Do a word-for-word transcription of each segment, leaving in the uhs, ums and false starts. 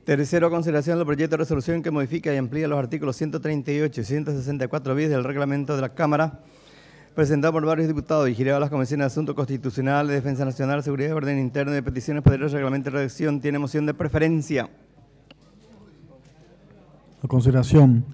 Tercero, consideración del proyecto de resolución que modifica y amplía los artículos ciento treinta y ocho y ciento sesenta y cuatro bis del reglamento de la Cámara, presentado por varios diputados y girado a las comisiones de Asuntos Constitucionales, Defensa Nacional, Seguridad y Orden Interno y de Peticiones, Poderes, Reglamento y Redacción. Tiene moción de preferencia. A consideración.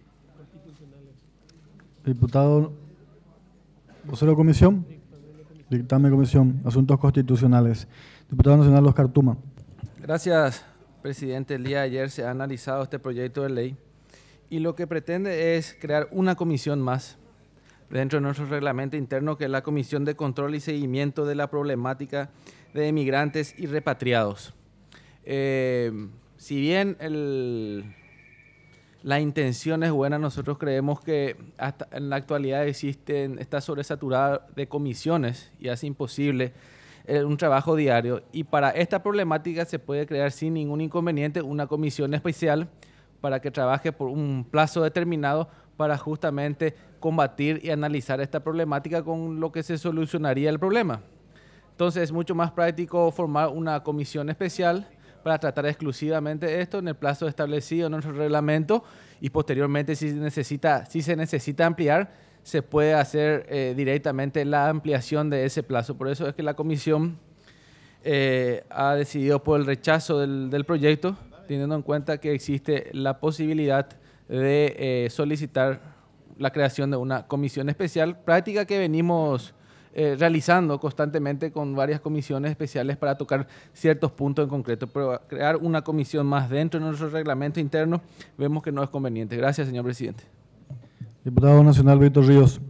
Diputado, vocero de comisión. Dictamen de comisión, Asuntos Constitucionales. Diputado Nacional Oscar Tuma. Gracias, presidente. El día de ayer se ha analizado este proyecto de ley y lo que pretende es crear una comisión más dentro de nuestro reglamento interno, que es la Comisión de Control y Seguimiento de la Problemática de Emigrantes y Repatriados. Eh, si bien el, la intención es buena, nosotros creemos que hasta en la actualidad existen, está sobresaturada de comisiones y hace imposible eh, un trabajo diario. Y para esta problemática se puede crear sin ningún inconveniente una comisión especial para que trabaje por un plazo determinado para justamente combatir y analizar esta problemática con lo que se solucionaría el problema. Entonces es mucho más práctico formar una comisión especial para tratar exclusivamente esto en el plazo establecido en nuestro reglamento y posteriormente si, necesita, si se necesita ampliar, se puede hacer eh, directamente la ampliación de ese plazo. Por eso es que la comisión eh, ha decidido por el rechazo del, del proyecto, teniendo en cuenta que existe la posibilidad de eh, solicitar la creación de una comisión especial, práctica que venimos eh, realizando constantemente con varias comisiones especiales para tocar ciertos puntos en concreto, pero crear una comisión más dentro de nuestro reglamento interno vemos que no es conveniente. Gracias, señor presidente. Diputado Nacional Víctor Ríos.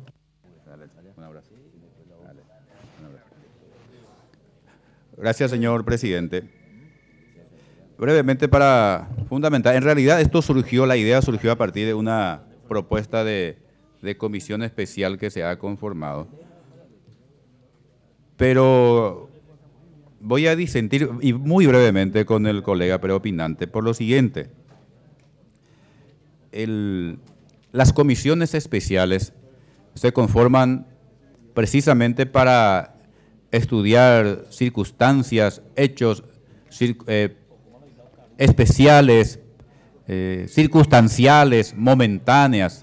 Gracias, señor presidente. Brevemente para fundamentar, en realidad esto surgió, la idea surgió a partir de una propuesta de, de comisión especial que se ha conformado. Pero voy a disentir, y muy brevemente con el colega preopinante, por lo siguiente. El, las comisiones especiales se conforman precisamente para estudiar circunstancias, hechos, cir, eh, especiales, eh, circunstanciales, momentáneas.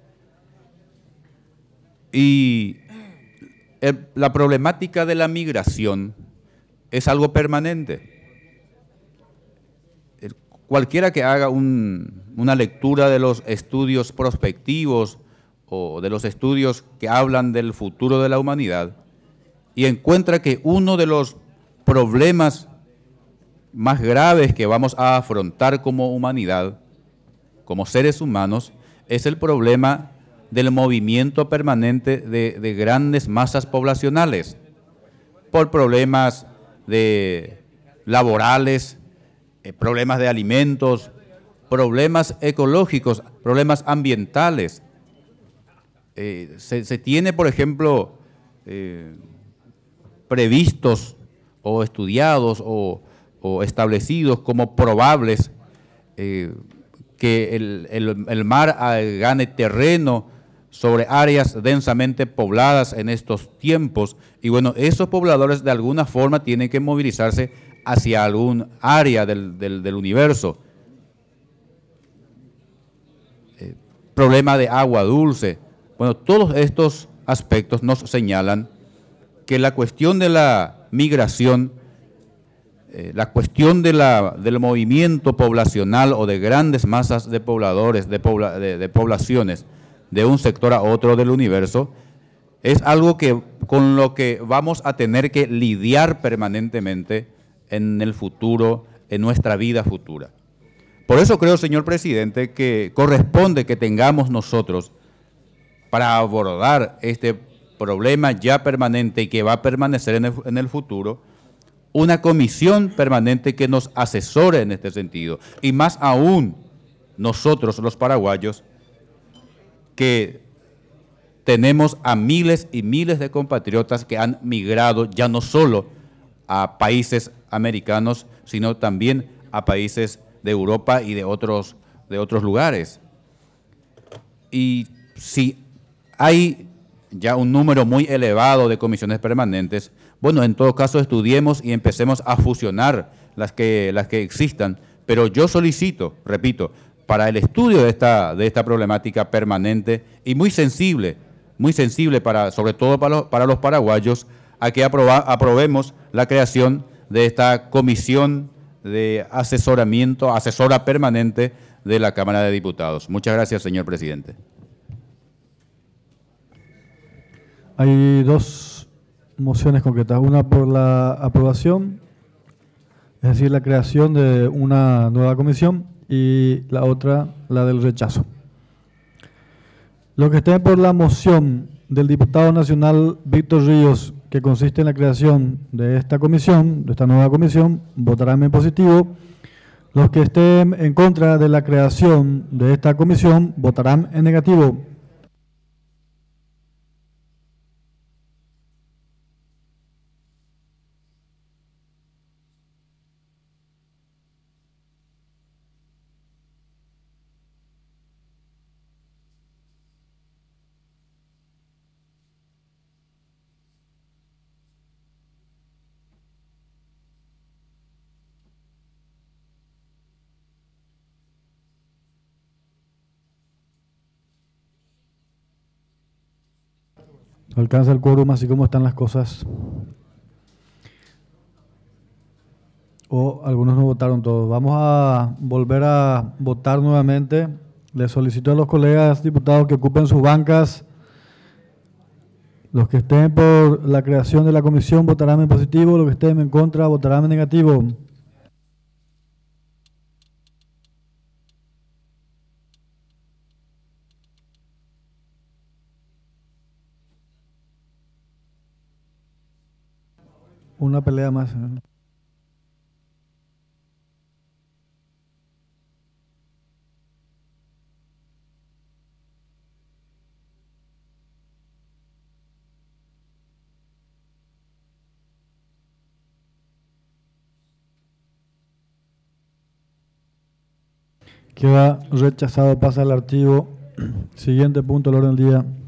Y el, la problemática de la migración es algo permanente. El, cualquiera que haga un, una lectura de los estudios prospectivos o de los estudios que hablan del futuro de la humanidad y encuentra que uno de los problemas más graves que vamos a afrontar como humanidad, como seres humanos, es el problema del movimiento permanente de, de grandes masas poblacionales, por problemas de laborales, eh, problemas de alimentos, problemas ecológicos, problemas ambientales. Eh, se, se tiene, por ejemplo, eh, previstos o estudiados o o establecidos como probables eh, que el, el, el mar gane terreno sobre áreas densamente pobladas en estos tiempos. Y bueno, esos pobladores de alguna forma tienen que movilizarse hacia algún área del, del, del universo. Eh, problema de agua dulce. Bueno, todos estos aspectos nos señalan que la cuestión de la migración, Eh, la cuestión de la, del movimiento poblacional o de grandes masas de pobladores, de, pobla, de, de poblaciones de un sector a otro del universo, es algo que, con lo que vamos a tener que lidiar permanentemente en el futuro, en nuestra vida futura. Por eso creo, señor presidente, que corresponde que tengamos nosotros, para abordar este problema ya permanente y que va a permanecer en el, en el futuro, una comisión permanente que nos asesore en este sentido. Y más aún, nosotros los paraguayos, que tenemos a miles y miles de compatriotas que han migrado ya no solo a países americanos, sino también a países de Europa y de otros, de otros lugares. Y si hay ya un número muy elevado de comisiones permanentes, bueno, en todo caso estudiemos y empecemos a fusionar las que, las que existan Pero yo solicito, repito, para el estudio de esta, de esta problemática permanente y muy sensible, muy sensible para, sobre todo para los, para los paraguayos, a que aproba, aprobemos la creación de esta comisión de asesoramiento, asesora permanente de la Cámara de Diputados. Muchas gracias, señor presidente. Hay dos mociones concretas, una por la aprobación, es decir, la creación de una nueva comisión, y la otra, la del rechazo. Los que estén por la moción del diputado nacional Víctor Ríos, que consiste en la creación de esta comisión, de esta nueva comisión, votarán en positivo. Los que estén en contra de la creación de esta comisión, votarán en negativo. Alcanza el quórum así como están las cosas. O algunos no votaron todos. Vamos a volver a votar nuevamente. Les solicito a los colegas diputados que ocupen sus bancas. Los que estén por la creación de la comisión votarán en positivo. Los que estén en contra votarán en negativo. Una pelea más. Queda rechazado, pasa al archivo. Siguiente punto del orden del día.